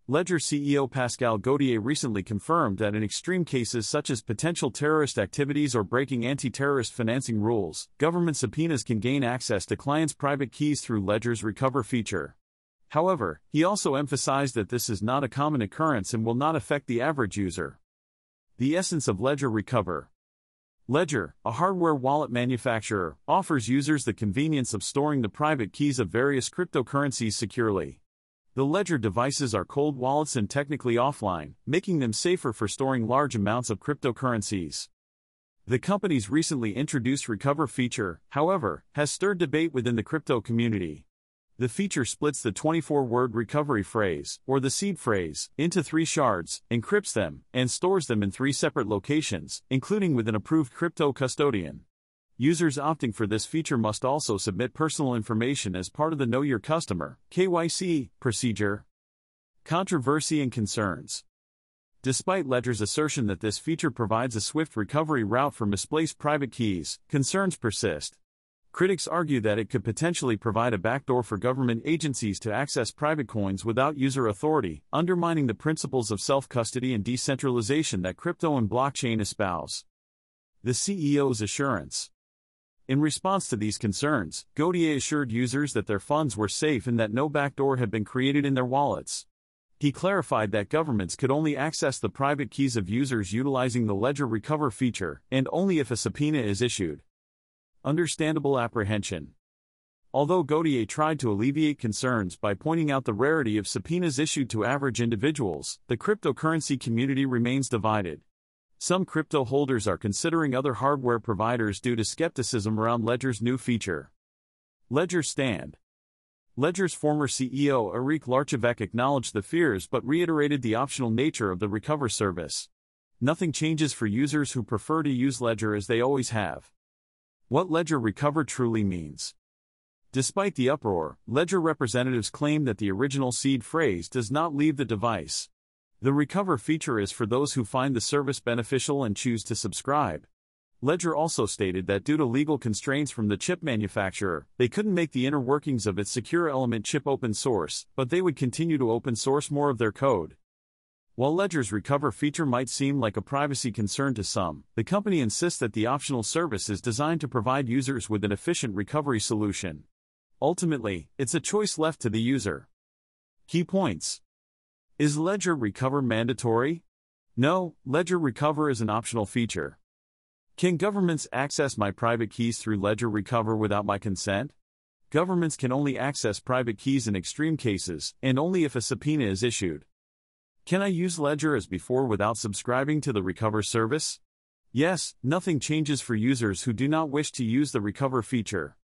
Ledger CEO Pascal Gauthier recently confirmed that in extreme cases such as potential terrorist activities or breaking anti-terrorist financing rules, government subpoenas can gain access to clients' private keys through Ledger's Recover feature. However, he also emphasized that this is not a common occurrence and will not affect the average user. The essence of Ledger Recover. Ledger, a hardware wallet manufacturer, offers users the convenience of storing the private keys of various cryptocurrencies securely. The Ledger devices are cold wallets and technically offline, making them safer for storing large amounts of cryptocurrencies. The company's recently introduced Recover feature, however, has stirred debate within the crypto community. The feature splits the 24-word recovery phrase, or the seed phrase, into 3 shards, encrypts them, and stores them in 3 separate locations, including with an approved crypto custodian. Users opting for this feature must also submit personal information as part of the Know Your Customer (KYC) procedure. Controversy and concerns. Despite Ledger's assertion that this feature provides a swift recovery route for misplaced private keys, concerns persist. Critics argue that it could potentially provide a backdoor for government agencies to access private coins without user authority, undermining the principles of self-custody and decentralization that crypto and blockchain espouse. The CEO's assurance. In response to these concerns, Gauthier assured users that their funds were safe and that no backdoor had been created in their wallets. He clarified that governments could only access the private keys of users utilizing the Ledger Recover feature, and only if a subpoena is issued. Understandable apprehension. Although Gauthier tried to alleviate concerns by pointing out the rarity of subpoenas issued to average individuals, the cryptocurrency community remains divided. Some crypto holders are considering other hardware providers due to skepticism around Ledger's new feature. Ledger stand. Ledger's former CEO Eric Larchevêque acknowledged the fears but reiterated the optional nature of the Recover service. Nothing changes for users who prefer to use Ledger as they always have. What Ledger Recover truly means. Despite the uproar, Ledger representatives claim that the original seed phrase does not leave the device. The Recover feature is for those who find the service beneficial and choose to subscribe. Ledger also stated that due to legal constraints from the chip manufacturer, they couldn't make the inner workings of its secure element chip open source, but they would continue to open source more of their code. While Ledger's Recover feature might seem like a privacy concern to some, the company insists that the optional service is designed to provide users with an efficient recovery solution. Ultimately, it's a choice left to the user. Key points. Is Ledger Recover mandatory? No, Ledger Recover is an optional feature. Can governments access my private keys through Ledger Recover without my consent? Governments can only access private keys in extreme cases, and only if a subpoena is issued. Can I use Ledger as before without subscribing to the Recover service? Yes, nothing changes for users who do not wish to use the Recover feature.